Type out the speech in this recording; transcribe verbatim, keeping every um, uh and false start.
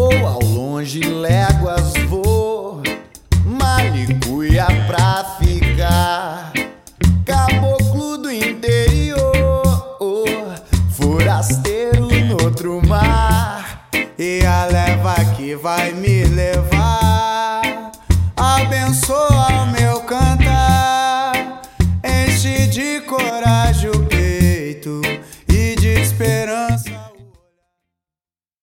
Vou ao longe, léguas vou, Malicuia pra ficar, caboclo do interior, forasteiro no outro mar. E a leva que vai me levar abençoa o meu canto.